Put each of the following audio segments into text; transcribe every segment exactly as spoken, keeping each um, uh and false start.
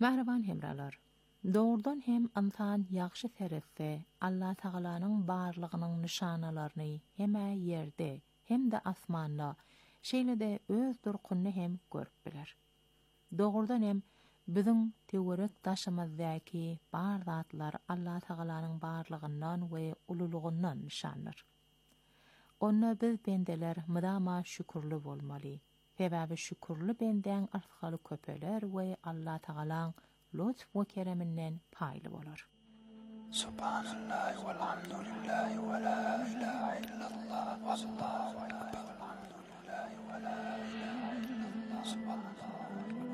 Mehriban hemralar, doğrudan hem insan yaxşı tereffe Allah Taala'nın barlığının nişanalaryny hem ýerde hem de asmanda şeýle-de öz durkunny hem görüp biler. Doğrudan hem bizim teorik taşymyzdaki bar zatlar Allah Taala'nın barlygyndan we ululuğundan nişanlar. Onna biz bendeler mydama şükürlü bolmaly. Sebäbi şükürlü benden artgaly köpeler we Allah Taala'nın lütf we kereminden paýly bolar. Subhanallah walhamdulillah ve la ilahe illallah wallahu ekber. Alhamdulillah ve la ilahe illallah subhanallah.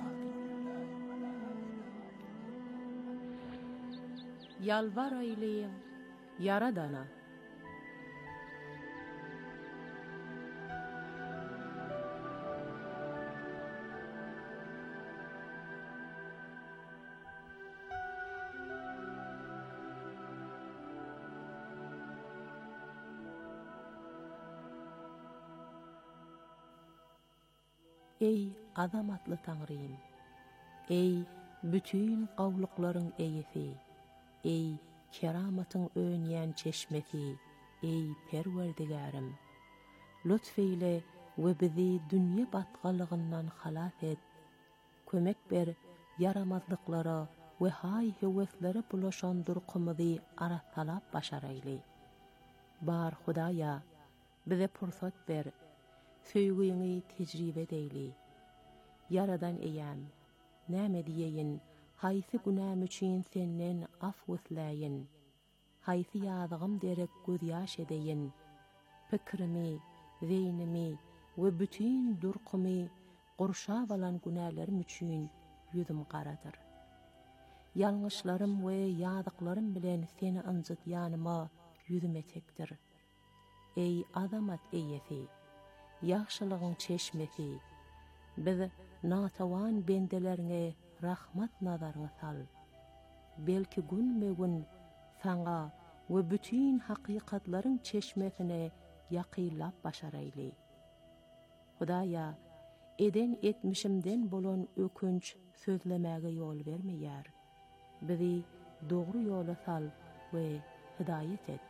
Yalvar eyleyin Yaradana. Ey azamatlı Tanrym, ey bütün gawlyklaryň eýesi, ey keramatyň öňýän çeşmeti, ey Perwerdigarim, lütfeyle we bizi dünýä batgalygyndan halat et, kömek ber yaramazlyklara we hay heweslere bulaşan durkymyzy aratalap başar eýli. Bar Hudaýa, bize pursat ber, söýgüňi tejribe eýli. Yaradan eýäm, näme diýeýin, haýsy günäm üçin senden af wysläýin, haýsy ýazgym derek göz ýaş edeýin, pikrimi, zeýnimi we bütün durkymy gurşap alan günälerim üçin ýüzüm garadyr. Ýalňyşlarym we ýazyklarym bilen seni anjytýanyma ýüzüm etekdir. Ey azamat eýesi, yaxşylygyň çeşmeti, biz natavan bendelerine rahmat nazaryny sal. Belki gün-me-gün saňa we bütün hakykatlaryň çeşmesine ýakylap başar eýli. Hudaýa, eden etmişimden bolan ökünç sözlemäge ýol bermeýär. Bizi dogry ýola sal we hidaýet et.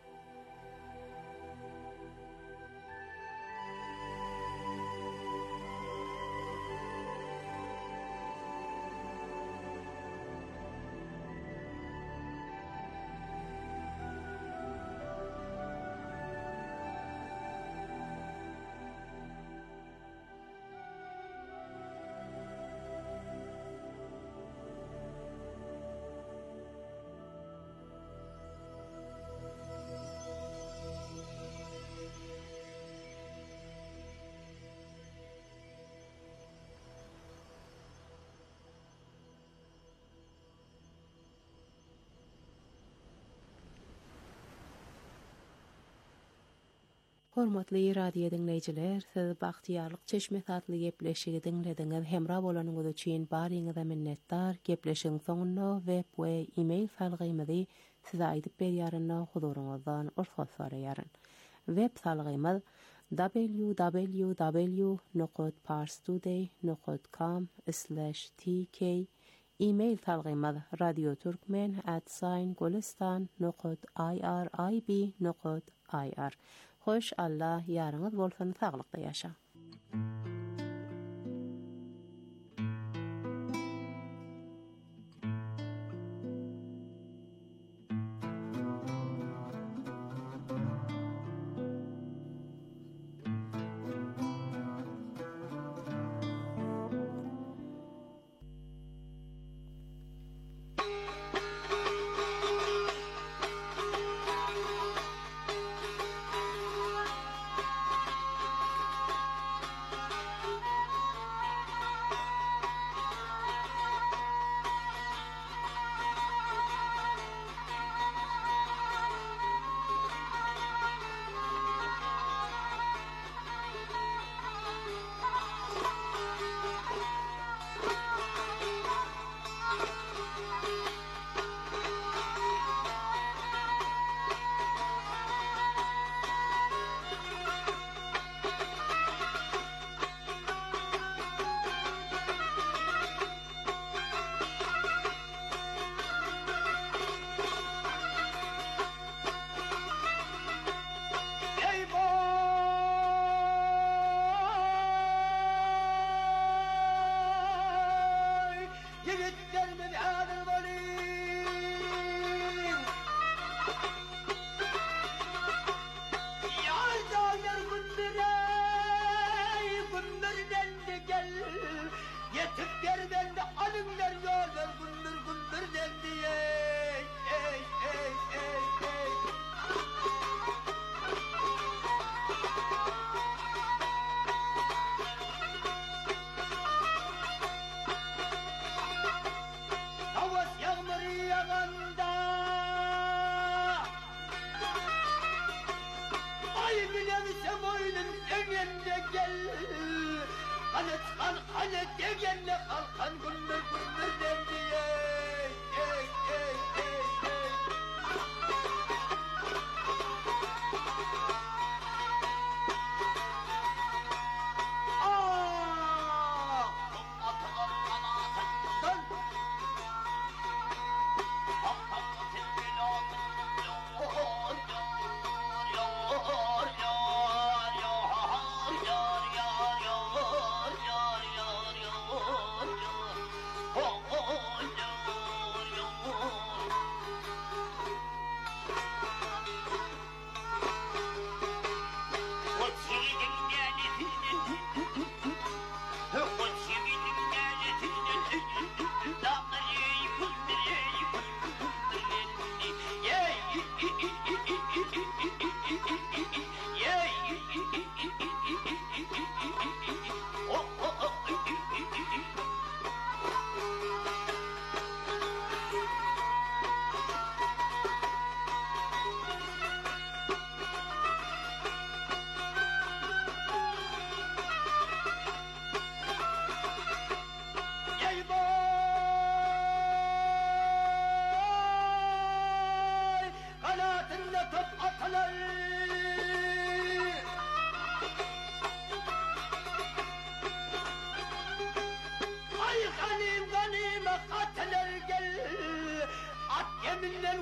Hormatly radio dinleyijiler, siz Bagtyarlyk Çeşme adly gepleşigi dinlediňiz. Hemra bolanyňyz üçin baryňyza minnetdar. Gepleşiň soňunda web we e-mail salgymyzy size aýdyp berýärynä huduruňyzdan urfat soraýaryn. Web salgymyz w w w nokta parstoday nokta com slash t k. E-mail salgymyz radioturkmen at golistan nokta i r i b nokta i r. Hoş Allah ýaryňyz bolsun, saglykda ýaşa.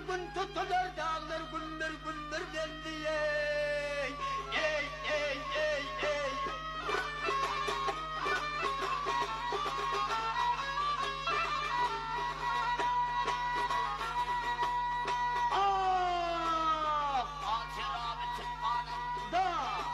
gün tutulur dağlar gündür gündür geldi ey ey ey ey ey ah Hatıramı tutmanın da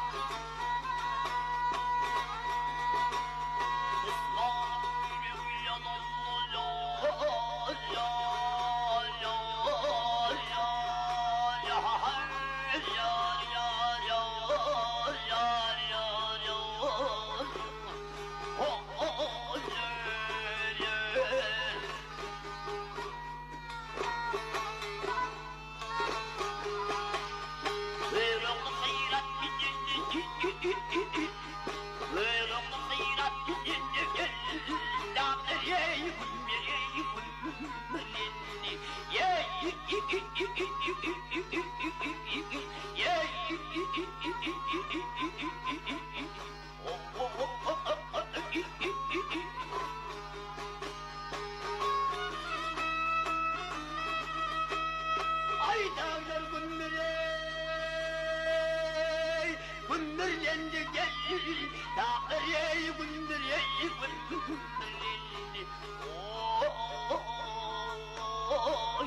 ay dağlar gündür ey gündür yendi gel dağlar ey gündür ey gündür yendi oy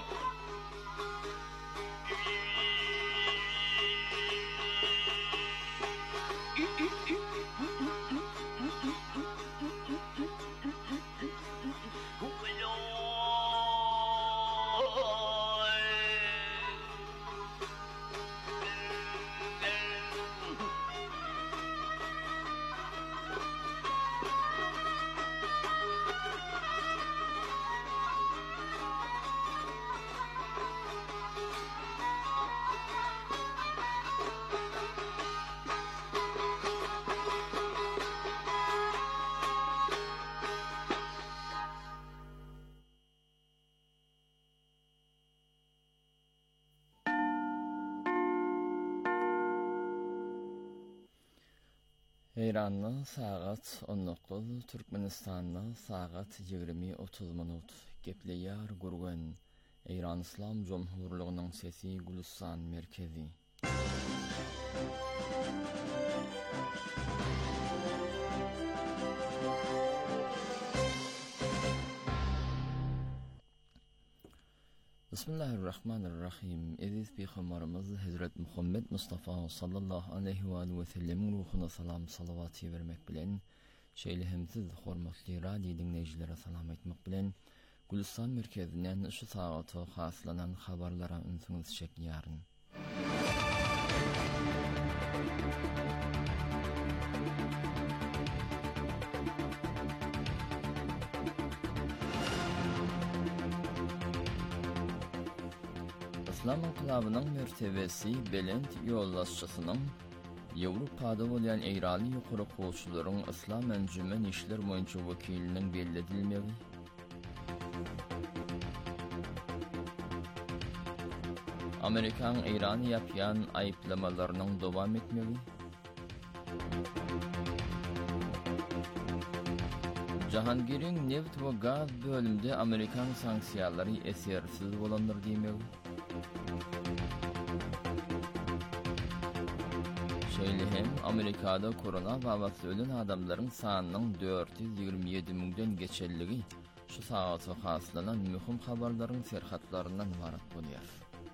İran'da saat on dokuz, Türkmenistan'da saat yigirmi otuz minut. Gepleyar gurgan İran İslam Cumhurluğu'nun sesi Gülistan merkezi. Bismillahirrahmanirrahim. Aziz Peygamberimiz Hazret Muhammed Mustafa sallallahu aleyhi ve aleyhi ve sellem ruhuna salam salavat vermek bilen şeýlehimsiz hormatly radio dinleýijilere salam etmek bilen Gülistan merkezinden şu saata haslanan habarlara ünsüňiz çekýäryn. İslam inqilabynyň mertebesi belent ýollaşçysynyň Ýewropada bolýan eýrali ýokary goýçylaryň İslam Encümen işler boýunça wekiliniň belledilmegi, Amerikan Eýrany ýapýan aýplamalarynyň dowam etmegi, Jahangiriň neft we gaz bölümde Amerikan sanksiýalary esersiz bolandyr diýmegi, şeýlehem Amerikada korona babasy ölen adamlaryň sanynyň dört yüz ýygrimi ýedi miňden geçelligi şu saata haslanan mühim habarlaryň serhatlaryndan ibarat bolýar.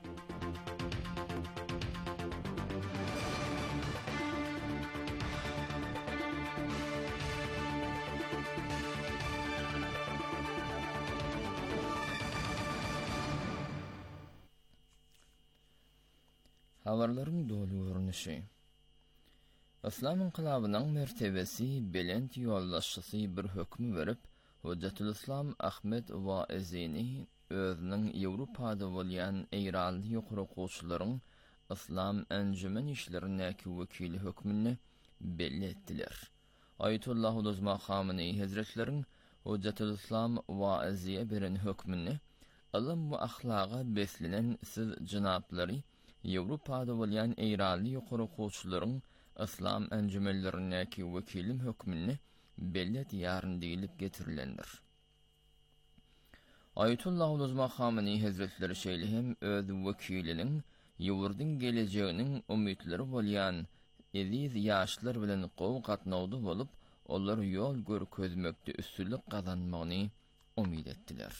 Habarlaryň dolu görnüşi. İslam inqilabynyň mertebesi belent ýollaşçysy bir hökm berip, Hujjatul Islam Ahmed Vaizini özüniň Ýewropada bolýan eýrali ýokary goýçylaryň İslam Encümen işlerindäki wekili hökmüni belli etdiler. Ayetullah Uluzma Khamenei Hazretleriň Hujjatul Islam Vaiziye beren hökmüni ilim we ahlaga beslenen siz janaplary Ýewropada bolýan eýrali ýokary goýçylaryň İslam encümenlerindäki wekilim hökmüni belli edýäryn diýilip getirilendir. Ayetullah Uluzma Xamenei Hazretleri şeýlehem öz wekiliniň ýurdun geleceğiniň umytları bolýan ediz ýaşlar bilen gowy gatnawdy bolup, onlar ýol görkezmekde üstünlük gazanmagyny umyt etdiler.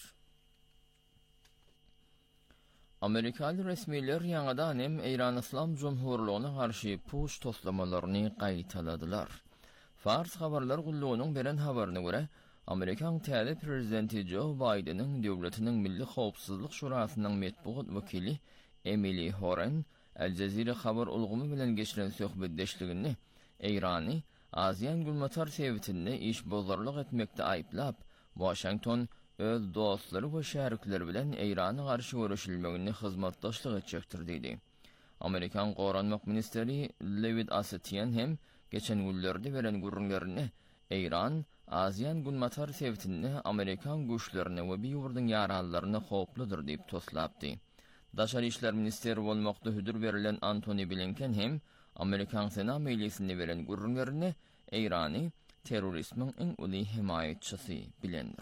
Amerikaly resmiler ýangadan hem Eýran Islam Jumhurlygyna garşy puş toslamalaryny gaýtaladylar. Fars habarlar gullugynyň beren habaryna görä, Amerikan täze prezidenti Joe Biden'in döwletiniň Milli Howpsuzlyk Şurasynyň metbuat wekili Emily Horan El Jazeera habar ulgumy bilen geçiren söhbetdeşligini Eýrany Aziýan gulmatar sebitinde iş bozarlyk etmekde aýplap, Washington öz dostlary we şärikleri bilen Eýrana garşy görüşilmegini hyzmatdaşlyk etjekdir diýdi. Amerikan Goranmak ministeri Levitt Assetian hem geçen günlerde beren gurrunlaryny Eýran Aziýan gulmatar sebitinde Amerikan güýçlerini we bir ýurdun ýaralylaryny howpludyr diýip toslapdy. Daşary işler ministeri bolmakda hüdür berilen Antony Blinken hem Amerikan Senat Meclisinde beren gurrunlaryny Eýrany terrorizmiň iň uly himayetçisi bilendir.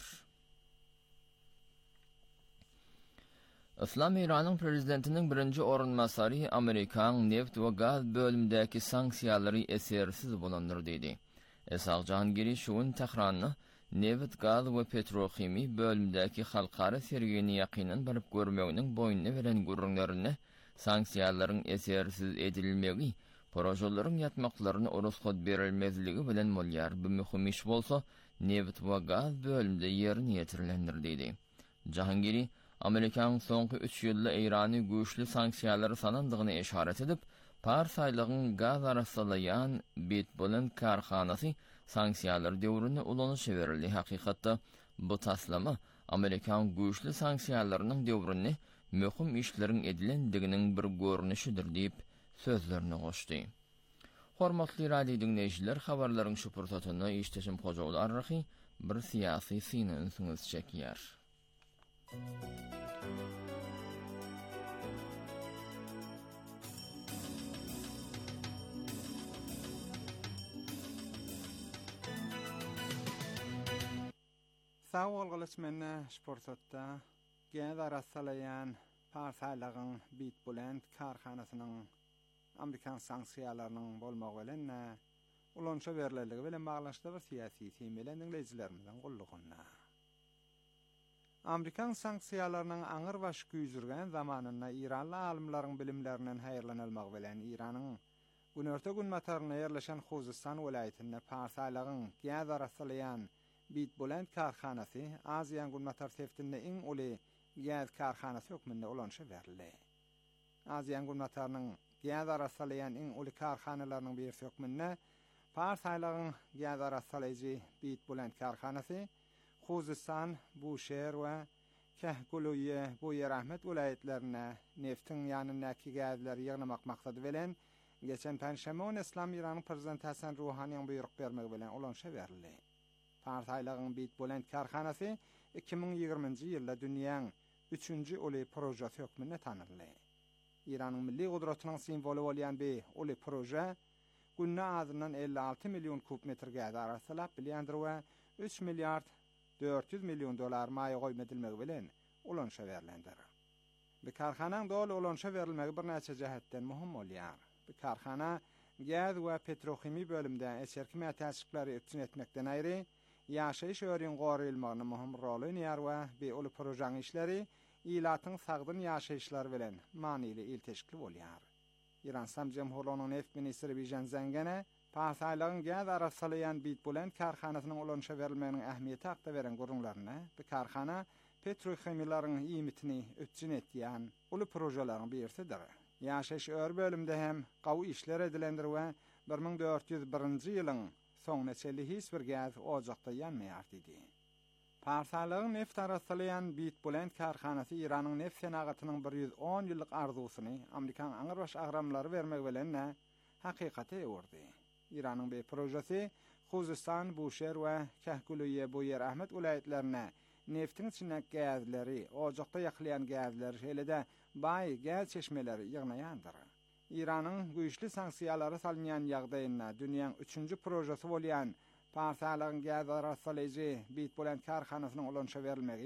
Islam Eýranyň prezidentiniň birinji orunmasary Amerikan neft we gaz bölümdäki sanksiýalary esersiz bolandyr diýdi. Esaq Jahangiri şuun Tehranyny neft, gaz we petrochimi bölümdäki halkara sergini ýakynan baryp görmeginiň boýnuny beren gurrunlaryny sanksiýalaryň esersiz edilmegi, projelerin ýatmaklaryny orosgot berilmezligi bilen bolýar. Bu mühim iş bolsa, neft we gaz bölümde ýerine ýetirilendir diýdi. Jahangiri Amerikan soňky üç ýylda Eýrany güýçli sanksiýalary sanandygyny eşaret edip, Pars aýlygyň gaz arasalayan Bitbolent karhanasy sanksiýalar döwrüne ulanyşy berildi. Hakykatda bu taslama Amerikan güýçli sanksiýalarynyň döwrüne möhüm işleriň edilendiginiň bir görnüşidir diýip sözlerini goşdy. Hormatly radio dinleýijiler, habarlaryň şu pursatyny işteşim hojagly arrahy bir syýasy syny ünsüňiz çekýär. Sağ bolgylyş menne sportda gäz arasalayan Parsalygyň Bitbolent karhanasynyň Amerikan sanksiýalarynyň bolmagy bilen ulanşa berileligi bilen baglaşdyr bir syýasy temelden dinleýijilerimizden gullugyna. Amerikan sanksiýalarynyň aňyr baş güýjürgen zamanyna İranly alymlaryň bilimlerinden haýyrlanylmagy bilen Iranyň günörte günmataryna ýerleşen Huzistan welaýetinde Parsalygyň gäz arasalayan Bitbolent karhanasy Aziýan gulmatar sebitinde iň uly gäz karhanasy hökmünde ulanşa berildi. Aziýan gulmatarynyň gäz arasalayan iň uly karhanalarynyň bir hökmünde Parsalygyň gäz arasalaýjy Bitbolent karhanasy Huzistan, Buşer we Kehguluye bu ýerahmet welaýetlerine neftin ýanyndäki gäzleri ýygnamak maksady bilen geçen Perşembe Islam Iranyň prezidenti Hasan Ruhanyň buyruk bermegi bilen ulanşa berildi. Parsalygyň Bitbolent karhanasy iki bin ýygrymynjy ýylda dünýäň üçünji uly projesi hökmünde tanyldy. İranyň milli gudratynyň simwolu bolýan bu uly proje günne azyndan elli alty million kubmetr gäz arasalap bilýändir we üç milliard dört yüz milyon dolar maýa goýmadylmagy bilen ulanşa berilendir. Bu karhanaň dol ulanşa berilmegi bir näçe jähetden muhim bolýar. Bu karhana gäz we petrochimi bölümde eserki mätäçliklary ötün etmekden aýry ýaşaýyş öwrüň gorylmagyna muhim rol oýnaýar we bu uly projeň işleri ilatyň sagdyn ýaşaýyşlary bilen manyly ilteşikli bolýar. İran Sam Jemhurlygynyň neft ministri Bijan Zangane Parsalygyň gäz arasalayan Bitbolent karhanasynyň ulanşa berilmeginiň ähmiýeti hakda beren gurrunlaryna bu karhana petrochemilaryň iýmitini ötjün etýän uly projelaryň birisidir. Ýaşaýyş öwrü bölümde hem gawy işler edilendir we bir ming dört yüz birinji ýylyň soňuna çelli hiç bir gäz ojakda ýanmaýar diýdi. Parsalygyň neft arasalayan Bitbolent karhanasy Iranyň neft senagatynyň bir yüz on ýyllyk arzusyny Amerikan aňyr baş agramlary bermek bilen hakykata ýewirdi. İranyň bu projesi Huzistan, Buşer we Kehguluye bu ýerahmet welaýetlerine neftin içindäki gäzleri, ojakda ýaklayan gäzler, şeýle-de baý gäz çeşmeleri ýygnaýandyr. İranyň güýçli sanksiýalary salynýan ýagdaýynda dünýäň üçünji projesi bolýan Parsalygyň gäz arasalaýjy Bitbolent karhanasynyň ulanşa berilmegi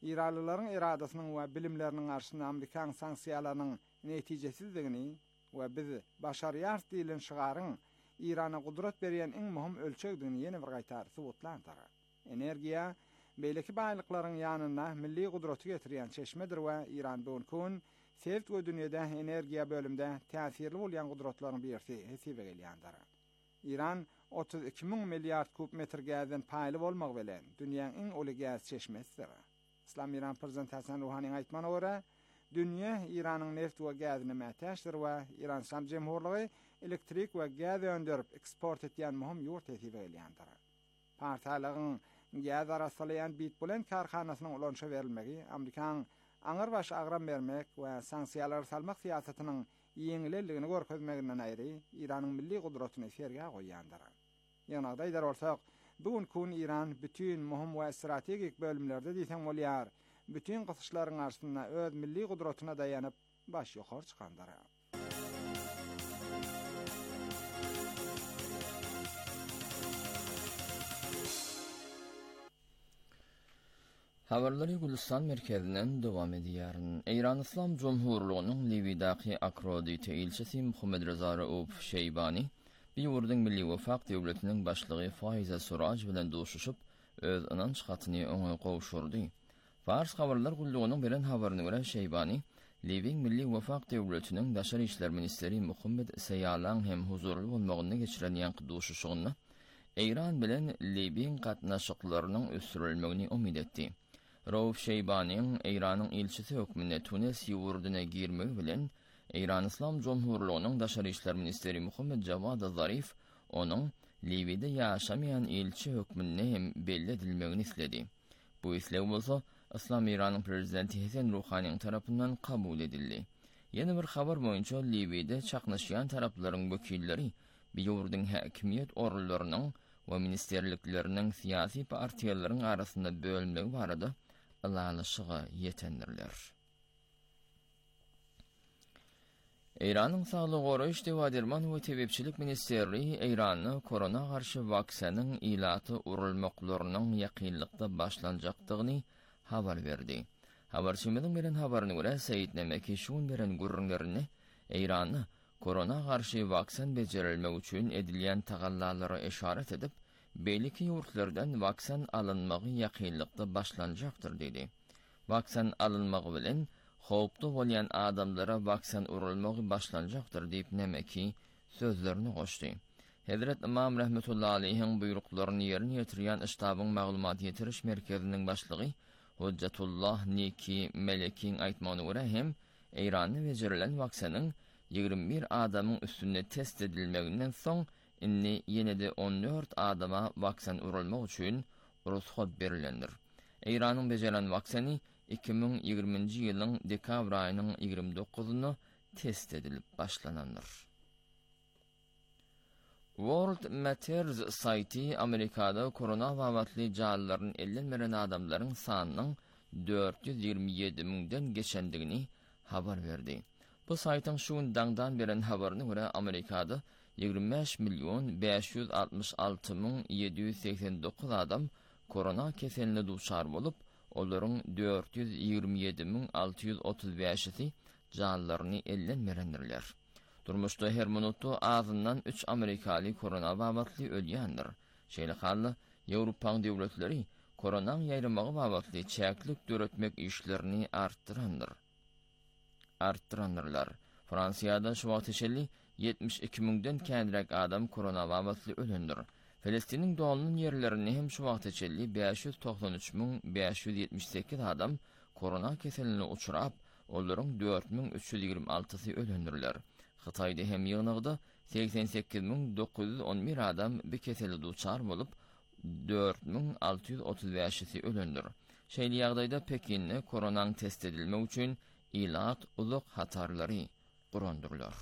İranlıların iradasynyň we bilimleriniň arşyna Amerikan sanksiýalarynyň netijesizdigini we biz başarýar diýilen şygaryň İrana gudrat berýän iň möhüm ölçegdigini ýene bir gaýtar subutlandyr. Energiýa beýleki baýlyklaryň ýanyna milli gudraty getirýän çeşmedir we İran bugün sevt we dünýede energiýa bölümde täsirli bolýan gudratlaryň birisi hesaba gelýändir. İran otuz iki min milyard kubmetr gazdan paýly bolmak bilen dünýäniň iň uly gaz çeşmesidir. İslam İran prezidenti Hasan Ruhanyň aýtmana görä, dünýä İranyň neft we gazyny mätäşdir we İran Şam Jemhurlygy elektrik we gaz öndürip eksport etýän möhüm ýurt hesaba gelýändir. Partiýalaryň gaz arasalayan Bitbulen karhanasynyň ulanşa berilmegi, Amerikan aňyr baş agram bermek we sanksiýalar salmak siýasatynyň ýeňilligini görkezmeginden aýry İranyň milli gudratyny serge goýýandyr. Ýa-ni daýdar bolsak, bugün kun İran bütün möhüm we strategik bölümlerde diýsem bolýar, bütün gysyşlaryň arşyna öz milli gudratyna daýanyp baş ýokary çykandyr. Habarlary Gülistan merkezinden dowam edýär. Eýran Islam Jomhurlygynyň Liwidaky Akrodite ilçesi Muhammed Reza Rauf Şeybani bir ýurdun milli wefak döwletiniň başlygy Faiza Suraj bilen doşuşyp öz ynanç hatyny oňa gowşurdy. Fars habarlar gullugynyň beren habaryna görä Şeybani Liwing milli wefak döwletiniň daşary işler ministeri Muhammed Sayalan hem huzurly bolmagyny geçiren ýanky doşuşygyny Eýran bilen Liwing gatnaşyklarynyň ösürilmegini umyt etdi. Rauf Şeybaniň Eýranyň ilçisi hökmünde Tunis ýurduna girmegi bilen Eýran Islam Jomhurlygynyň daşary işler ministeri Muhammed Javad Zarif onuň Liwide ýaşamayan ilçi hökmünde hem belli edilmegini isledi. Bu islew bolsa Islam İranyň prezidenti Hasan Ruhanyň tarapyndan kabul edildi. Ýene bir habar boýunça Liwide çaknaşýan taraplaryň wekilleri bir ýurdun häkimiýet organlarynyň we ministerlikleriniň siyasi partiýalaryň arasynda bölünmegi barada ılalaşyga ýetendirler. Eýranyň Saglyk goraýyş Dewaderman we Tebepçilik Ministerliği Eýranyň korona garşy waksanyň ilaty urulmaklarynyň ýakynlykda başlanjakdygyny habar berdi. Habarçymyň beren habaryna görä Seyit Nemeki şuň beren gurrunlaryny Eýranyň korona garşy waksan bejerilmegi üçin edilýän tagallalary eşaret edip, beýleki ýurtlardan waksan alynmagy ýakynlykda başlanjakdyr dedi. Waksan alynmagy bilen howply bolýan adamlara waksan urulmagy başlanjakdyr diýip Nemeki sözlerini goşdy. Hazrat İmam rahmetullahi aleyhiň buýruklaryny ýerine ýetirýän Iştabyň maglumat ýetiriş merkeziniň başlygy Hujjatullah Neki Melekiň aýtmagyna görä hem Eýranyň bejerilen waksanyň ýigirme bir adamyň üstünde test edilmeginden soň inni ýene-de on dört adama waksan urulmak üçin ruhsat berilendir. Eýranyň bejerilen waksany iki bin ýygrymynjy ýylyň dekabr aýynyň ýygrimi dokuzyny test edilip başlanandyr. World Matters saýty Amerikada korona wagtly jallaryň ellenmeren adamlaryň sanynyň dört yüz ýygrimi ýedi miňden geçendigini habar berdi. Bu saýtyň şuň dangdan beren habaryna görä Amerikada ýygrimi beş milyon beş yüz altmış alty miň ýedi yüz seksen dokuz adam korona keseline duçar bolup, olaryň dört yüz ýygrimi ýedi miň alty yüz otuz beşi jallaryny ellenmerendirler. Durmuşda her minutda azyndan üç Amerikaly korona wagtly ölýändir. Şeýle hally Ýewropa döwletleri korona ýaýramagy wagtly çäklik döretmek işlerini artdyrandyr. Arttırandırlar. Fransiýada şu wagt içeli yetmiş iki miňden kändirek adam korona wagtly ölündir. Filistiniň dolanan ýerlerini hem şu wagt içeli beş yüz doksan üç miň beş yüz yetmiş sekiz adam korona keseline uçurap, olaryň dört miň üç yüz ýygrimi altysy ölündirler. Hytaýda hem ýygnygda seksen sekiz miň dokuz yüz on bir adam bir kesele duçar bolup, dört miň alty yüz otuz beşi ölündir. Şeýle ýagdaýda Pekinne koronaň test edilmek üçin ilat uluk hatarlary gurandyrlar.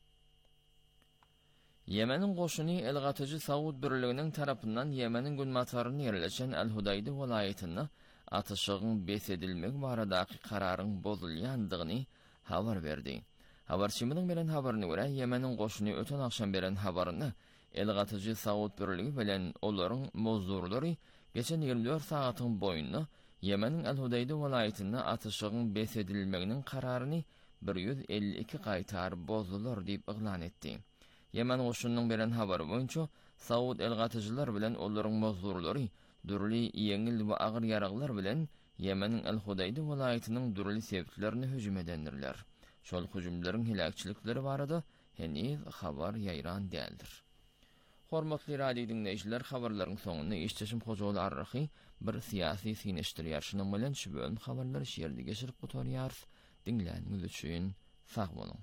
Yemenin goşuny Elgatyjy Saud birliginiň tarapyndan Yemenin günmataryny ýerleşen El-Hudayda welaýatyna atyşygyň bes edilmegi baradaky kararyň bozulýandygyny habar berdi. Habarçymyň beren habaryna görä Yemenin goşuny öten akşam beren habaryny Elgatyjy Saud birligi bilen olaryň mozdurlary geçen ýygrimi dört sagatyň boýunda Yemenin El-Hudayda welaýatyna atışygyň besedilmeginiň kararyny bir yüz elli iki gaýtar bozdular diýip yglan etdi. Yemen goşunynyň beren habary boýunça Saud el-Gatyjylar bilen olaryň mozgurlary dürli ýeňil we agyr ýaraglar bilen Yemenin El-Hudayda welaýatynyň dürli sebitlerini hüjüm edendirler. Şol hüjümleriň hilakçylikleri barada heniz habar ýaýran däldir. Hormatly radio dinleýijiler, habarlaryň soňuna işçeşim hojaly arrahy bir syýasy sineşdir ýarşynyň bilen şu bölüm habarlary şeýerli geçirip gotarýar. Dinläniňiz üçin sag boluň.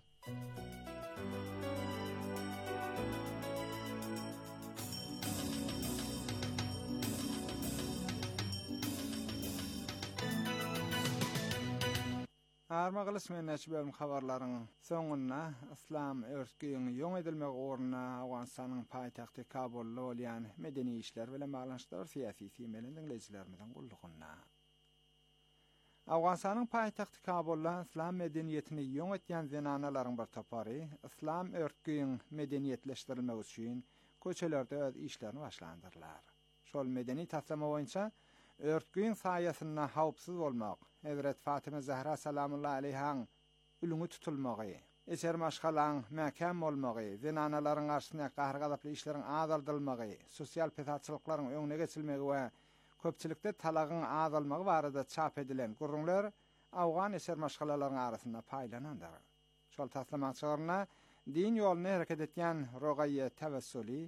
Armagylys menäç bölüm habarlaryň soňuna islam örtgüýüň ýoň edilmegi ornuna Awganistanyň paýtagty Kabulda bolýan medeni işler bilen baglanşdyr syýasy temelini dinleýijilerimizden gullugyna. Awganistanyň paýtagty Kabulda islam medeniýetini ýoň etýän zenanalaryň bir topary islam örtgüýüň medeniýetleşdirilmegi üçin köçelerde öz işlerini başlandyrlar. Şol medeni taslama boýunça örtgüýüň saýasyna hawpsyz bolmak, Hazrat Fatıma Zahra salamullahi aleyha ülüňi tutulmagy, eser maşgalaň mäkän bolmagy, zenanalaryň garşyna gahrgadaply işleriň azaldylmagy, sosial pesatçylyklaryň öňüne geçilmegi we köpçülikde talagyň azalmagy barada çap edilen gurrunlar Awgan eser maşgalalaryň arasynda paýlanandyr. Şol taslamaçylaryna din ýoluny hereket etýän rogaýy tawassuly,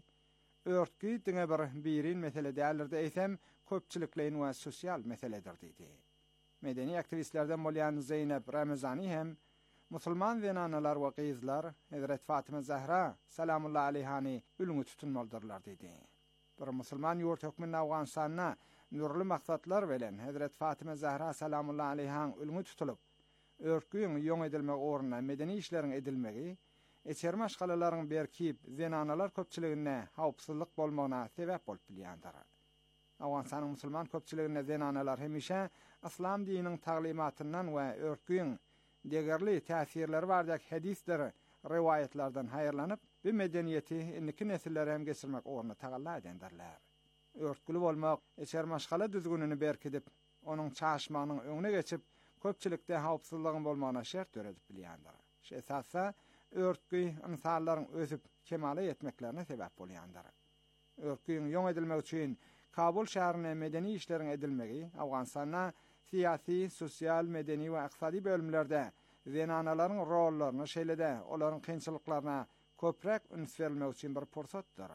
örtgü diňe bir birin mesele däldirdi eýsem, köpçülikleýin we sosial meseledir diýdi. Medeni aktivistlerden bolýan Zeynep Ramazani hem musulman zenanalar we gyzlar Hazrat Fatıma Zahra salamullahi aleyhani ülüňi tutunmalydylar diýdi. Bir musulman ýurt hökmünde Awganistanyna nurly maksatlar bilen Hazrat Fatıma Zahra salamullahi aleyha ülüňi tutulup, örtgüýüň ýoň edilmegi ornuna medeni işleriň edilmegi, eçer maşgalalaryň berkip zenanalar köpçüligine hawpsyzlyk bolmagyna sebäp bolup bilýändir. Awganistanyň musulman köpçüligine zenanalar hemişe islam dininiň taglimatyndan we örtgüýüň degerli täsirleri bardak hadisler, riwayetlerden haýyrlanyp, bu medeniýeti indiki nesillere hem geçirmek ornuna tagalla edendirler. Örtgülü bolmak, eçer maşgala düzgünini berkidip, onuň çaşmanyň öňüne geçip, köpçülikde hawpsyzlygyň bolmagyna şert töredip bilýändir. Şu esasda örtgüý insanlaryň özüp kemale yetmeklerine sebäp bolýandyr. Örtgüýüň ýoň edilmegi üçin Kabul şäherine medeni işleriň edilmegi Awganistanyna siyasi, sosial, medeni we iqtisadi bölümlerde zenanalaryň rollaryny şeýlede olaryň kynçylyklaryna köprek üns berilmegi üçin bir pursatdyr.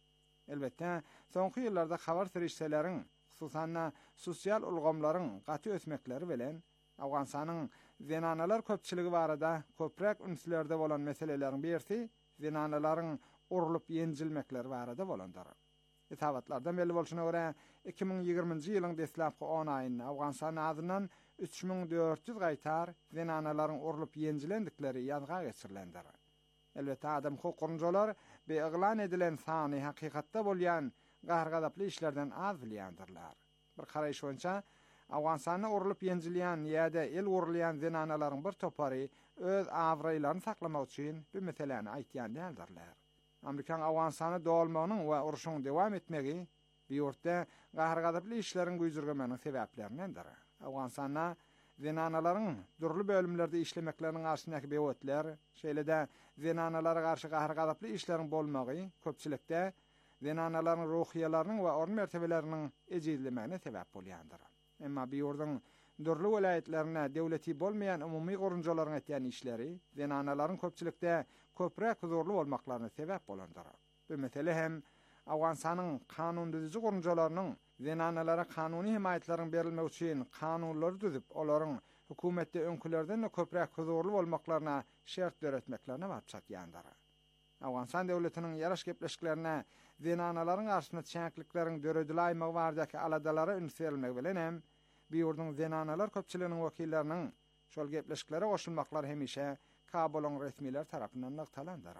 Elbette, soňky ýyllarda habar serişseleriň, hususan sosial ulgamlaryň gaty ösmekleri bilen Awganistanyň zenanalar köpçüligi barada köprek ünslerde bolan meseleleriň birisi zenanalaryň urulup ýenjilmekleri barada bolandyr. Etabatlardan belli bolşuna görä iki ming ýigirminji ýylyň desläpki on aýynda Awganistanyň adynan üç ming dört yüz gaýtar zenanalaryň urulup ýenjilendikleri ýazga geçirilendir. Elbette adam hukukuncular be ıglan edilen sany hakykatda bolýan gahrgadaply işlerden az bilýändirler. Bir garaýş boýunça Awganistanyň urulup ýenjilýän ýa-da el urulýan zenanalaryň bir topary öz awraýlaryny saklamak üçin bu meseleni aýtýan däldirler. Amerikan Awganistany dolmagynyň we uruşyň dowam etmegi bu ýurtda gahrgadaply işleriň güýjürgemeniň sebeplerindendir. Awganistanyna zenanalaryň durly bölümlerde işlemekleriniň arşyndaky bewetler, şeýlede zenanalara garşy gahrgadaply işleriň bolmagy köpçülikde zenanalaryň ruhiýalarynyň we orun mertebeleriniň ejizlemegine sebäp bolýandyr. Emma bu ýurduň durly welaýetlerine döwleti bolmaýan umumy gurunjalaryň etýän işleri zenanalaryň köpçülikde köprek huzurly bolmaklaryna sebäp bolandyr. Bu mesele hem Awganistanyň kanun düzüji gurunjalarynyň zenanalara kanuny himaýetlerin berilmegi üçin kanunlar düzüp, olaryň hökümetde öňkülerden köprek huzurly bolmaklaryna şert döretmeklerine batşatýandyr. Awganistan döwletiniň ýaraş gepleşiklerine zenanalaryň garşyna çäklikleriň döredilýämegi bardaky aladalary ünsürilmegi bilen hem bu ýurduň zenanalar köpçüliginiň wekilleriniň şol gepleşiklere goşulmaklary hemişe Kabul'un resmiler tarafından noktalandır.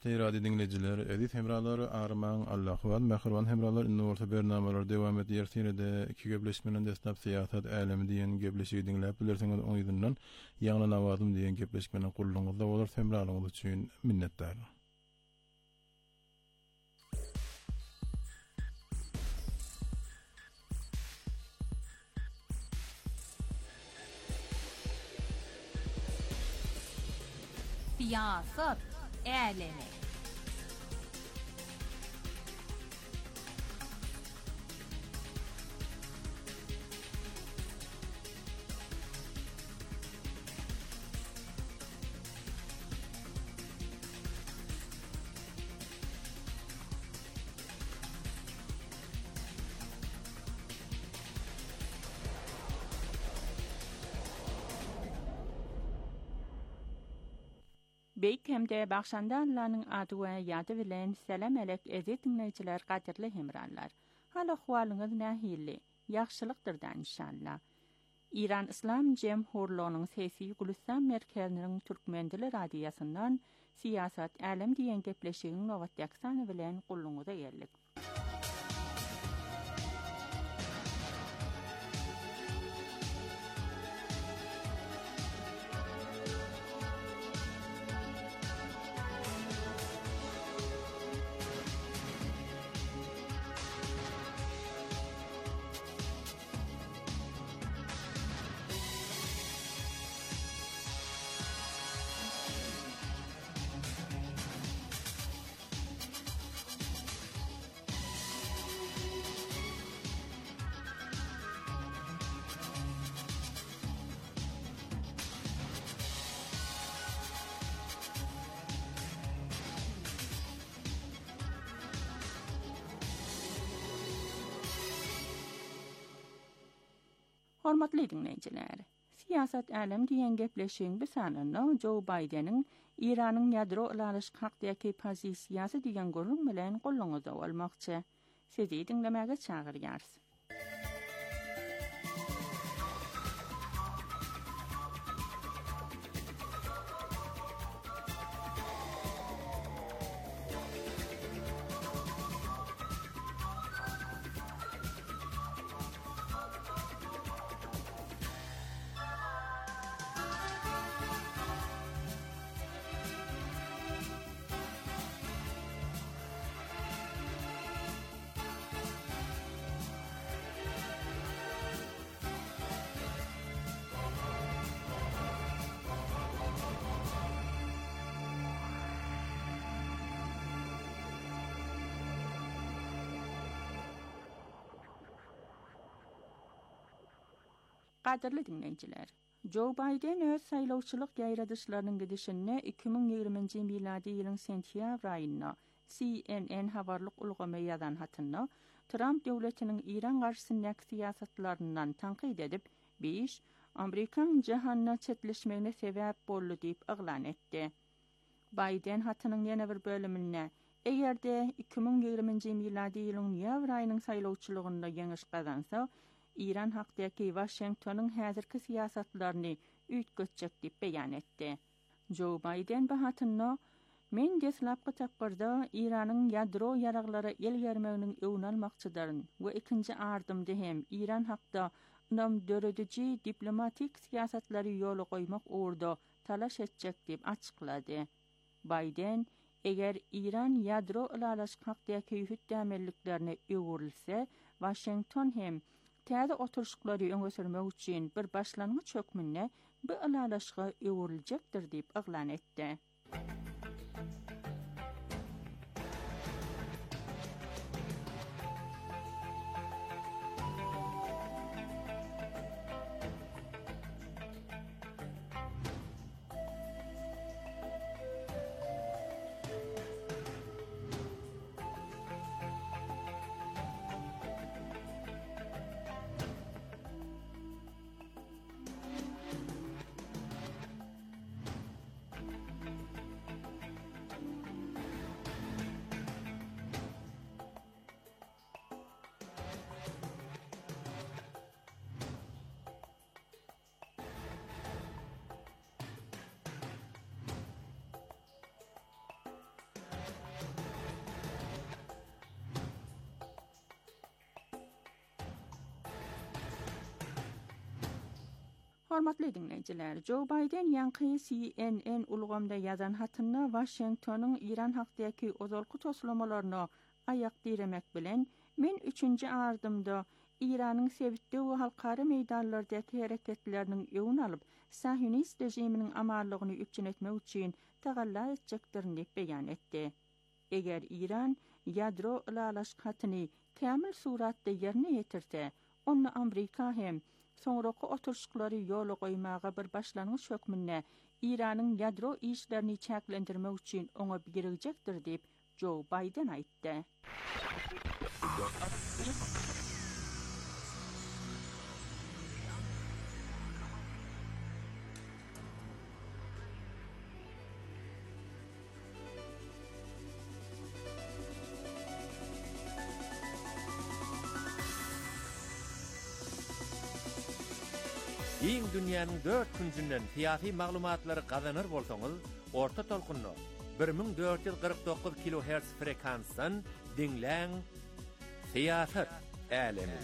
Hormatly radio dinleyijiler, edit hemralar arman Allah'wan mehriban hemralar indi orta bernamalar dewam edýär. De iki gepleşmeden desnap siýasat älemi diýen gepleşigi dinläp bilersiňiz oňyzyndan ýaňlan awazym diýen gepleşmeden gurulňyzda bolar hemralaryňyz üçin minnetdar. Siyasat älemi. Beýkemde bagşandarlaryň ady we ýady bilen selam elek ezet dinleýijiler, gaderli hemranlar. Hala hwalyňyz nähili? Ýagşylykdyrdan inşallah. İran İslam Jemhurluğunyň sesi Gülistan merkeziniň Türkmendili radiýasyndan siýasat älem diýen gepleşigiň nowat ýaksany bilen gulluňyza geldik. Hormatly dinleyijiler, siýasat älem diýen gepleşigiň bu sanyny Joe Biden'in İranyň ýadro ularyş hakdaky pozisiýasy diýen gurulma bilen gulluňyza bolmakçy. Sizi dinlemäge çagyrýarys. Gaderli dinleyijiler, Joe Biden öz saýlawçylyk ýaýradyşlarynyň gidişine iki bin ýigrimiji miladi ýylyň sentýabr aýynda C N N habarlyk ulgamy ýazan hatyny Trump döwletiniň İran garşysyndaky siýasatlaryndan tanqid edip, beş Amerikan jahanyna çetleşmegine sebäp boldy diýip eglan etdi. Biden hatynyň ýene bir bölümine egerde iki bin ýigrimiji miladi ýylyň ýaýr aýynyň saýlawçylygynda ýeňiş gazansa, İran hakdaky Washingtonyň häzirki siýasatlaryny üýtgetjek diýip beýan etdi. Joe Biden bu hatyny men deslapky takdirde İranyň ýadro ýaraglary el ýermeginiň öwüni almakçydyr we ikinji ardymda hem İran hakda nam döredici diplomatik siýasatlary ýoly goýmak uğurda talaş etjek diýip açyklady. Biden eger İran ýadro ularyş hakdaky hütdämelliklerini öwürilse, Washington hem täze oturuşklary öňe sürmek üçin bir başlangyç hökmüne bu alalaşga öwüriljekdir diýip eglan etdi. Hormatly dinleyijiler, Joe Biden ýanky C N N ulgamda ýazan hatyny Washingtonyň İran hakdaky ozalky toslamalaryna aýak diremek bilen men üçünji ardymda İranyň sebitde we halkary meýdanlardaky hereketleriniň ýöwüni alyp, Sahyonist rejiminiň amarlygyny üpçün etmek üçin tagalla etjekdirini diýip beýan etdi. Eger İran ýadro ýalaşkatyny kämil suratda ýerine ýetirse, onu Amerika hem soňraky oturşyklary ýola goýmaga bir başlanyş hökmünde İranyň ýadro işlerini çäklendirmek üçin oňa birikjekdir diýip Joe Biden aýtdy. Iň dünýäniň dört künsünden fiýaty maglumatlary gazanır bolsaňyz, orta tolkunny bir ming dört ýüz gyrk dokuz kilohertz frekansdan dinläň. Fiýasat älemi.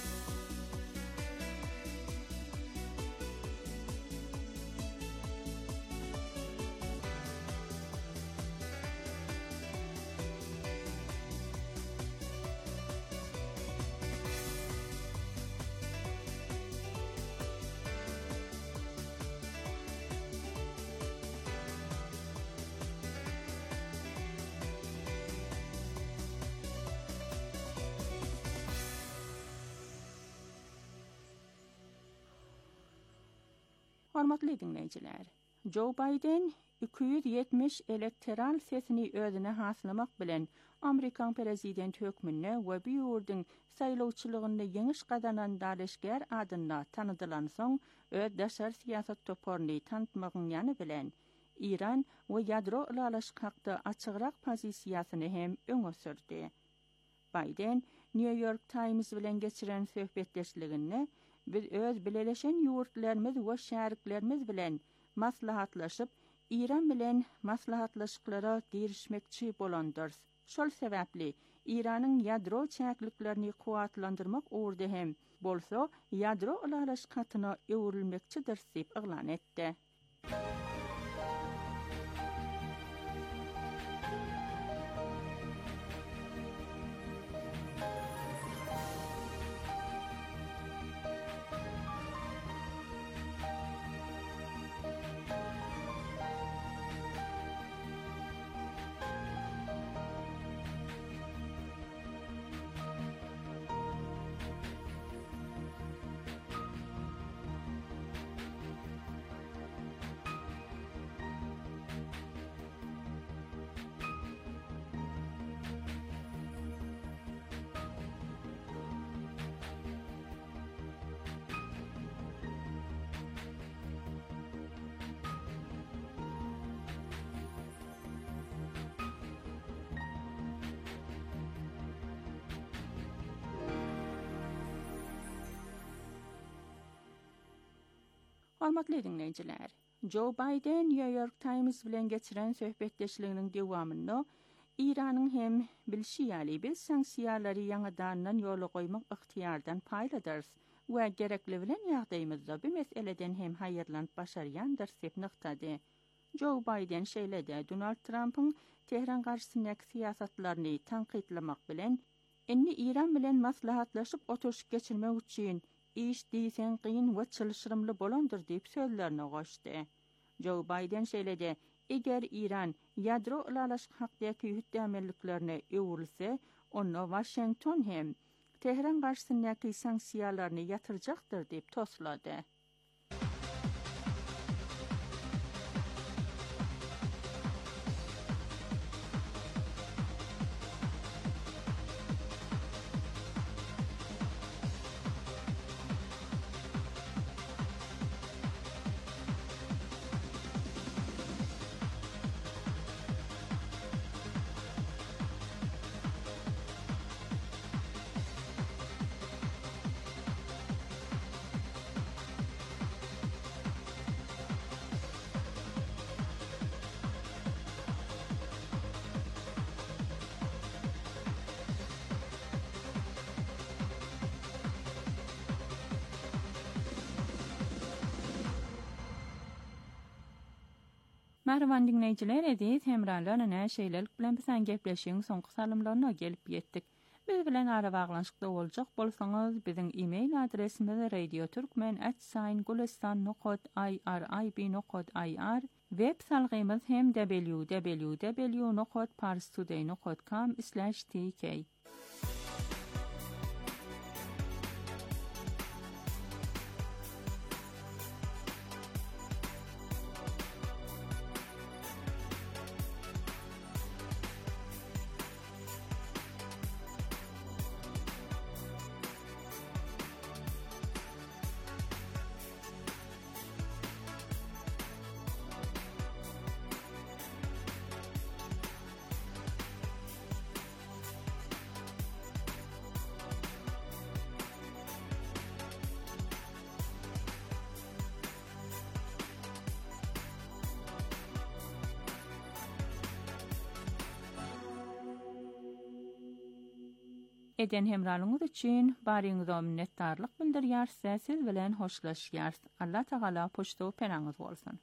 Hormatly dinleyijiler, Joe Biden iki yüz yetmiş elektoral sesini özüne haslamak bilen Amerikan prezident hökmüne we bu ýurdun saýlawçylygyny ýeňiş gazanan dalaşger adyna tanydylan soň öz daşar siýasat toporny tanıtmagyň ýany bilen İran we ýadro ýalaşkakda açygyrak pozisiýasyny hem öňe sürdi. Biden New York Times bilen geçiren söhbetdeşliginde biz öz bileleşen ýurtlarymyz we şäherliklerimiz bilen maslahatlaşyp İran bilen maslahatlaşyklara girişmekçi bolandyr. Şol sebäpli İranyň ýadro çäkliklerini kuwatlandyrmak uğurda hem bolsa ýadro ýalaşkatyna öwrilmekçidir diýip ýaglan etdi. Hormatly dinleyijiler, Joe Biden New York Times bilen geçiren söhbetdeşliginiň dowamynda İranyň hem bilşiýaly biz sanksiýalary ýangydan ýola goýmak yktyýardan paýladyr we gerekli bilen ýagdaýymyzda bu meseleden hem haýyrlanyp başarýandyr diýip nyktady. Joe Biden şeýlede Donald Trump'yň Tehran garşysyndaky siýasatlaryny tanqidlamak bilen inni İran bilen maslahatlaşyp oturşyp geçirmek üçin iş diýsen qyyn we çylşyrymly bolandyr diýip sözlerine goşdy. Joe Biden şeýlede, eger İran ýadro ýalaşyk hakdaky hütdämelliklerine öwrilse, onu Washington hem Tehran garşysyndaky sanksiýalaryny ýatyrjakdyr diýip toslady. Merhaban dinleyiciler, edit hemralarına şeylelik bilen bizen gepleşiň soňky salymlaryna gelip ýetdik. Biz bilen ara baglanşykda boljak bolsaňyz, biziň e-mail adresimiz radio turkmen at gulistan nokta i r i b nokta i r, web salgymyz hem w w w nokta parstoday nokta com slash t k. Eden hemralyňyz üçin baryňyza minnetdarlyk bildirýär, siz bilen hoşlaşýar. Allah Taala poşto penaňyz bolsun.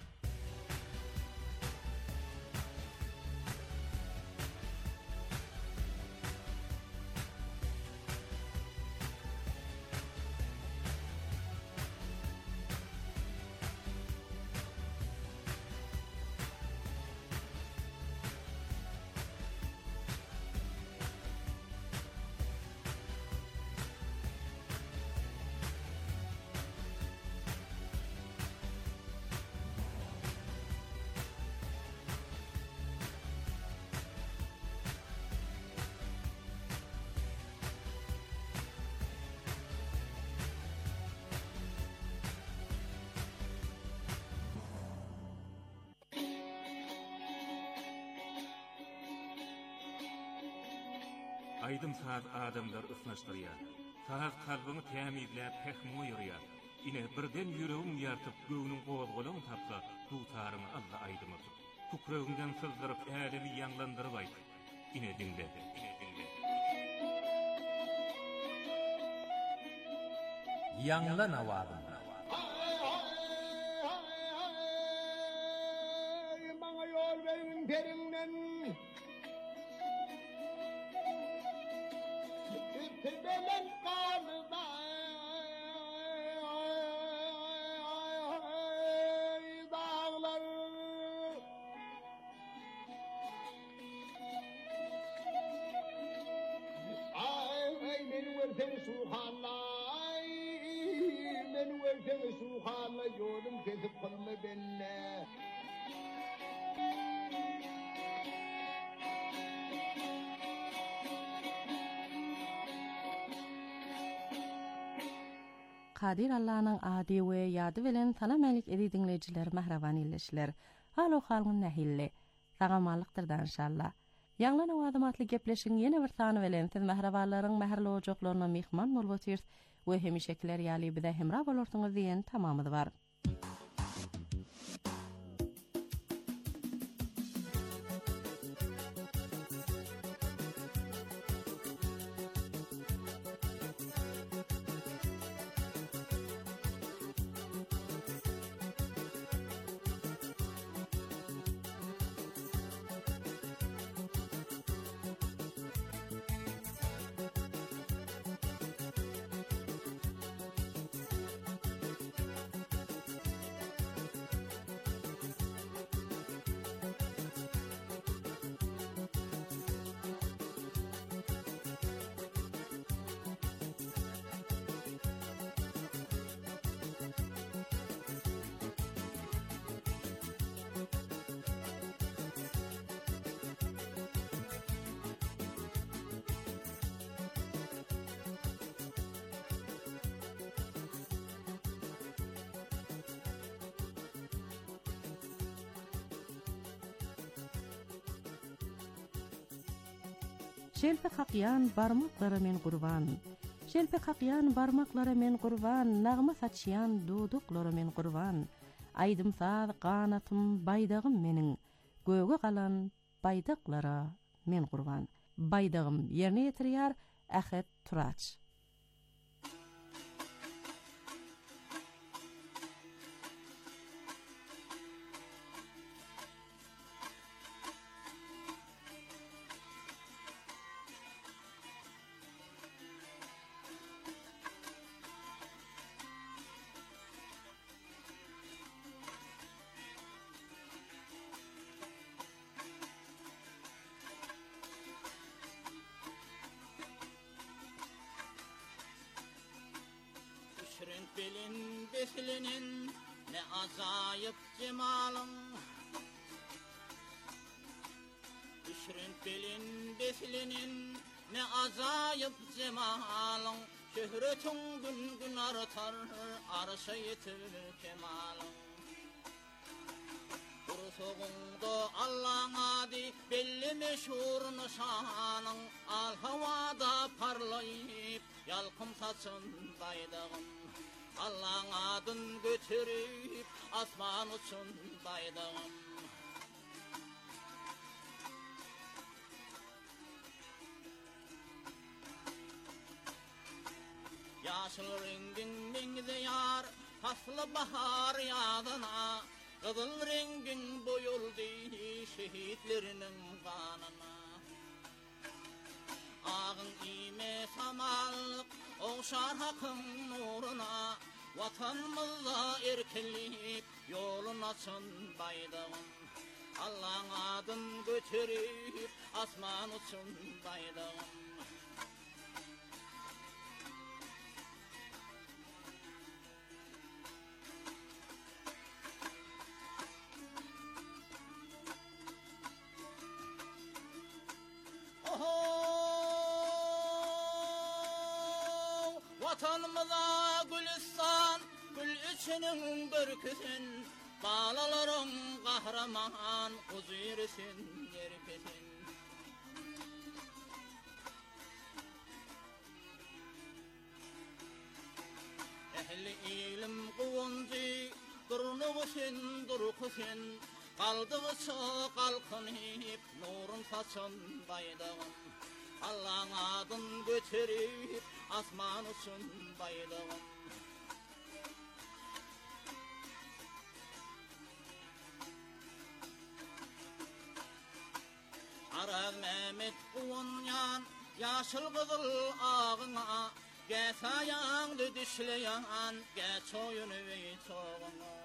Aydın saat adamlar ısnaşdırýar. Saat kalbyny tämizläp pehmu ýörýär. Ine birden ýüregiň ýartyp göwüniň gowalgylyň tapsa, dutaryny Allah aýdymy. Kukrögiňden sızdyryp älebi ýanglandyryp aýt. Ine dinle, ine dinle. Ýanglan awady. Maňa ýol berin perinden. Tebelen kalda dağlar ay meni versen suhanlay meni versen suhanlay yolum kesip kalma benimle Kadir Allah'ın adi we ýady bilen salamalik edi dinleyijiler, mahraban illeşler. Halo halgyň nähille. Sagamalykdyrdan inşallah. Ýanglan awadymatly gepleşiň ýene bir sany bilen siz mahrabanlaryň mähirli ojaklaryna mehman bolup otyrs we hemişekiler ýaly bize hemra bolarsyňyz diýen tamamy bar. Şelpe kakyan barmaklara men kurban. Şelpe kakyan barmaklara men kurban. Nağma saçyan duduklara men kurban. Aydım saz qanatım baydağım menin. Göge qalan baydaklara men kurban. Baydağım yerine yetiriyar Ahmet Turaç. Düşürün belin beslinin ne acayip cemalın. Düşürün belin beslinin ne acayip cemalın. Şöhretin gün gün artar arşa yetir kemalın. Soğunda Allah'ın adı belli meşhur nişanın. Al havada parlayıp yalkım saçındaydığım. Allah'ın adın götürüp asman uçundaydığım. Yaşıl rengin mengze yar faslı bahar yadına. Kızıl rengin boyuldu şehitlerinin kanına. Ağın ime samallık oğşar hakkın nuruna. Vatanımızda erkeleyip yolun açındaydığım. Allah'ın adın götürüp asman uçundaydığım. Vatanımıza gülistan, gül içinin bürküsün. Bağlaların kahraman, kuzu yürüsün, yerkesin. Ehli ilim kuvuncu, durnuğusun, durkusun. Kaldıgıça kalkınıp, nurun saçındaydığım. Allah'ın adın götürüp asman uçundaydığım. Araz Mehmet Kuvanyan yaşıl kızıl ağına. Geç ayağını düşleyen, geç oyunu ve çoğuna.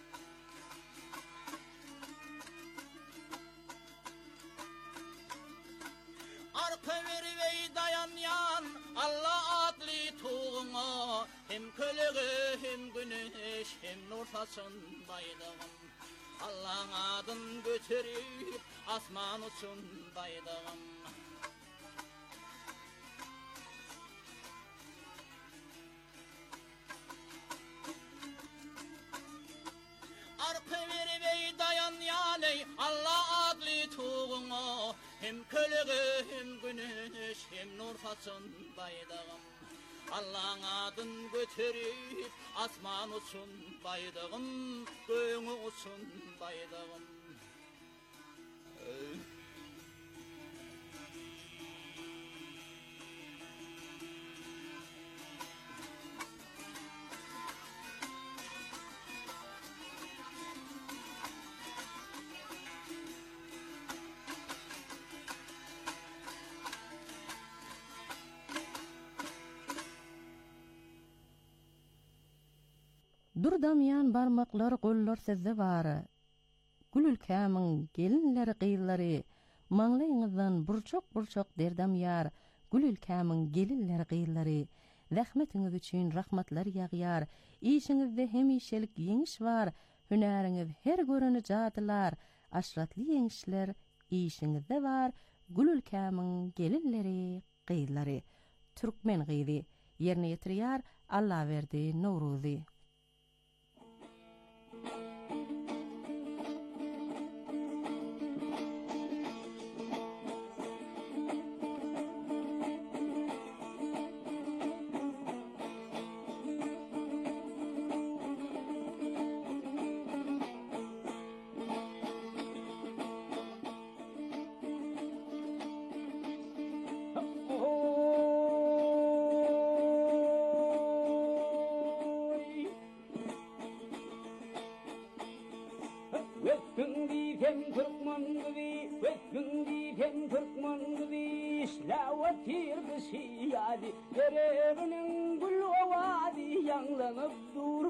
Arka veri ve dayanyan Allah adli tuğuna. Hem kölüğü hem güneş hem nur saçındaydığım. Allah'ın adın götürüp asman uçundaydığım. Arka veri ve dayanyan Allah adli tuğuna. Hem kölüğü hem güneş hem nur saçındaydığım. Allah'ın adın götürüp asman uçundaydığım. Göğünü uçundaydığım. Durdamayan barmaklar gollar sizde var. Gül ülkämiň gelinleri gıýlary, maňlaýyňyzdan burçok burçok derdam ýar. Gül ülkämiň gelinleri gıýlary, zähmetiňiz üçin rahmatlar ýagyar. İşiňizde hemişelik ýeňiş bar, hünäriňiz her göreni jadylar. Aşratly ýeňişler işiňizde bar. Gül ülkämiň gelinleri gıýlary. Türkmen gıýdy. Ýerine ýetirýär Allah berdi Nowruzy. Yerevinin gül ovadi yanlanıp dur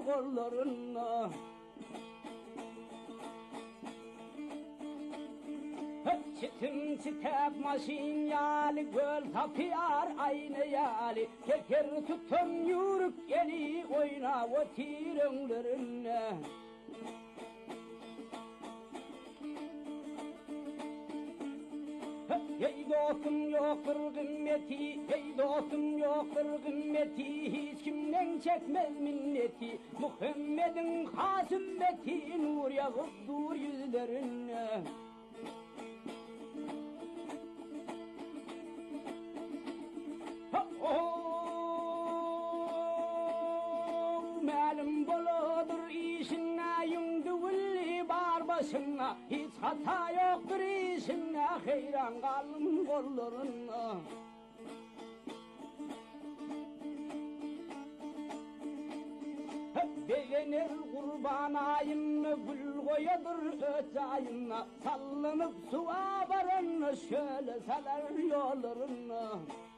kollarına. Çitin çitep maşin yali göl tapiyar aynı yali Keker tutun yürük geli oyna o tirenlerine Hey dostum yoktur kıymeti, hey dostum yoktur kıymeti Hiç kimden çekmez minneti Muhammed'in has ümmeti nur yağıp dur yüzlerine Məlim boladır işinə, yüngü villi bar başına Hiç hata yoktur işinə, xeyran qalın qollarına Beğenir kurban ayını, gül koyadır öt ayına Sallanıp suğa varın, şöyle salar yollarına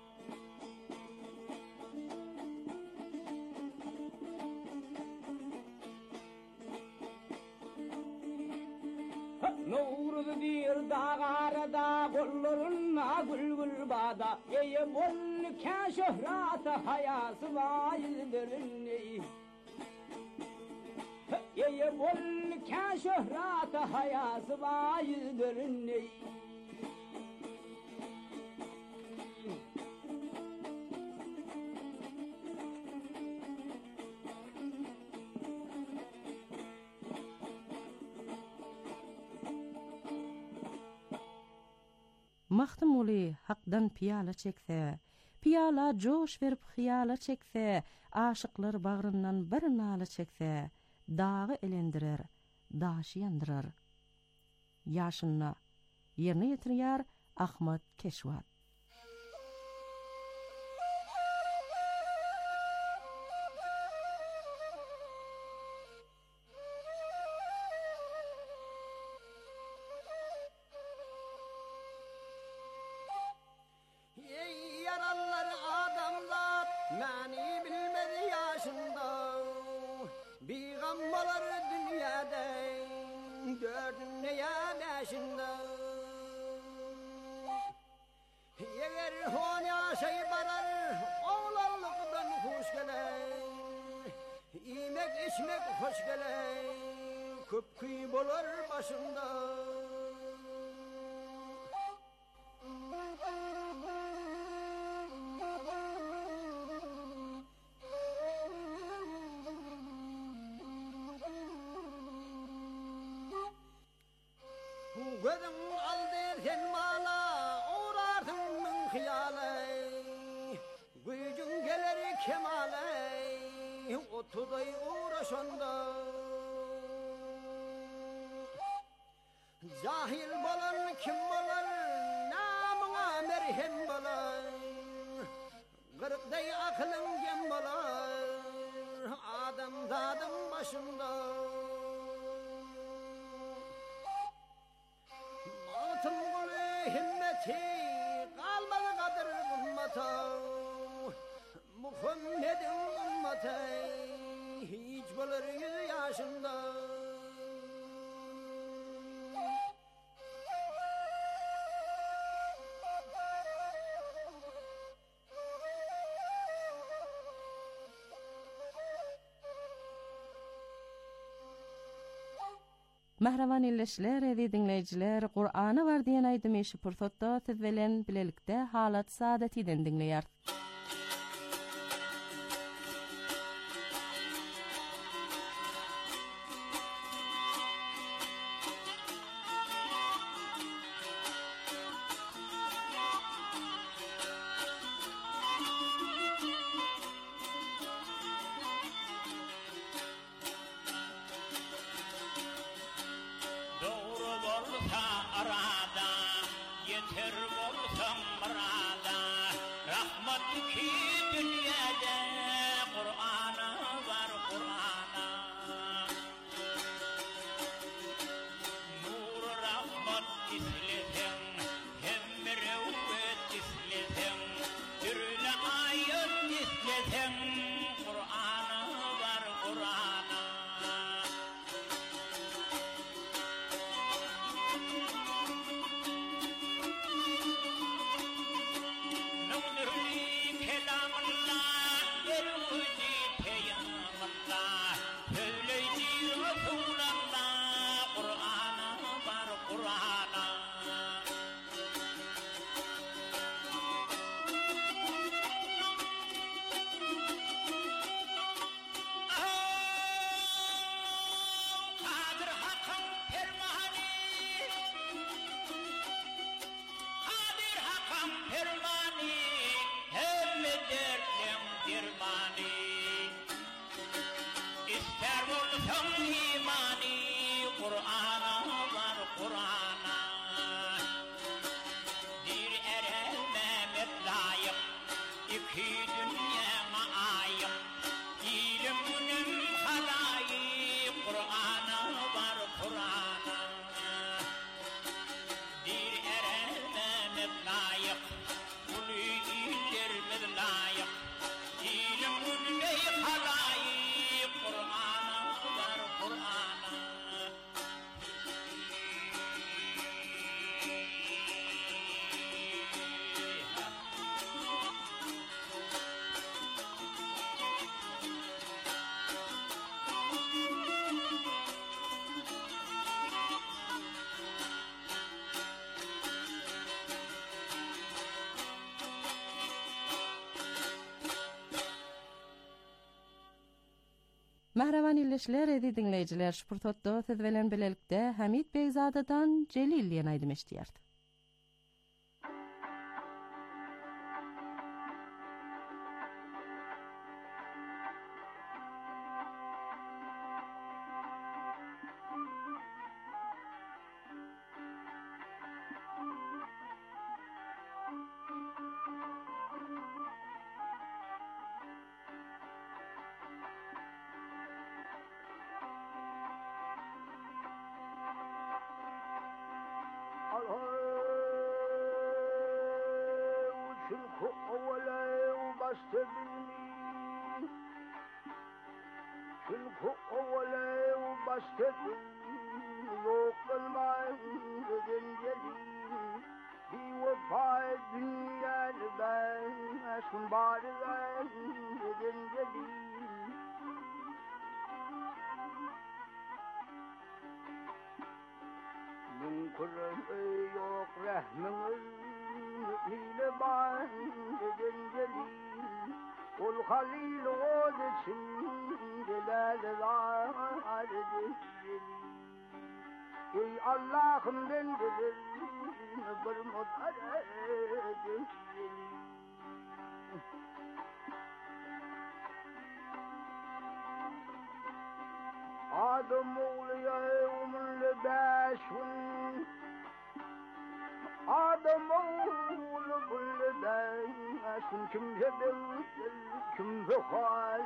Nuruz bir dağarada, kollarına gül gül bağda Eye bollüken şöhrata, hayası vayildirin Eye bollüken şöhrata, hayası vayildirin Mahtum uli hakdan piyala çekse, piyala joş verip xiyala çekse, aşıklar bağrından bir nala çekse, dağı elendirer, daşı yandırar. Yaşınna, yerine yetiriyar Ahmet Keşvat. Gözüm aldı sen mala, uğrarsın min hiyale Gücün gelir kemale, otuday uğraşanda Cahil bolan kim bolar, namına merhem bolar Gırıkday aklın gem bolar, adam zadım başında himmeti kalmadı kadır ümmete Muhammed'in ümmeti hiç bulur yüz yaşında Mahravan illeşler edi dinleyiciler, Kur'an'a var diyen aydımeşi pürsatda tezvelen bilelikte halat saadetiden dinleyer. Yeter bolsam murada, rahmat imani ister bolsun imani Kur'an'a var Kur'an'a dir eremem layık iki dünyama ayıp ilim günüm halayık Kur'an'a var Kur'an'a dir eremem layık bunu ildirmez layık ilim günüm halayık Kur'an'a var Kur'an'a Mahravan illeşler edi dinleyiciler şpurtotto siz bilen bilelikde Hamid Beyzadadan Celil diyen aýdym eşdiýärdi. Çünkü oğle başladım yok olmayın gelin bir vefa dünyada ben şun bari gelin gelin mümkün yok rahminiz nile ben gelin gelin Ol halil ol için celal vardı Ey Allah'ım ben bilir bir mudarredim Adam oğlu yevmün beşun Adam oğlu buldan Aşkın kim yedim kim vefal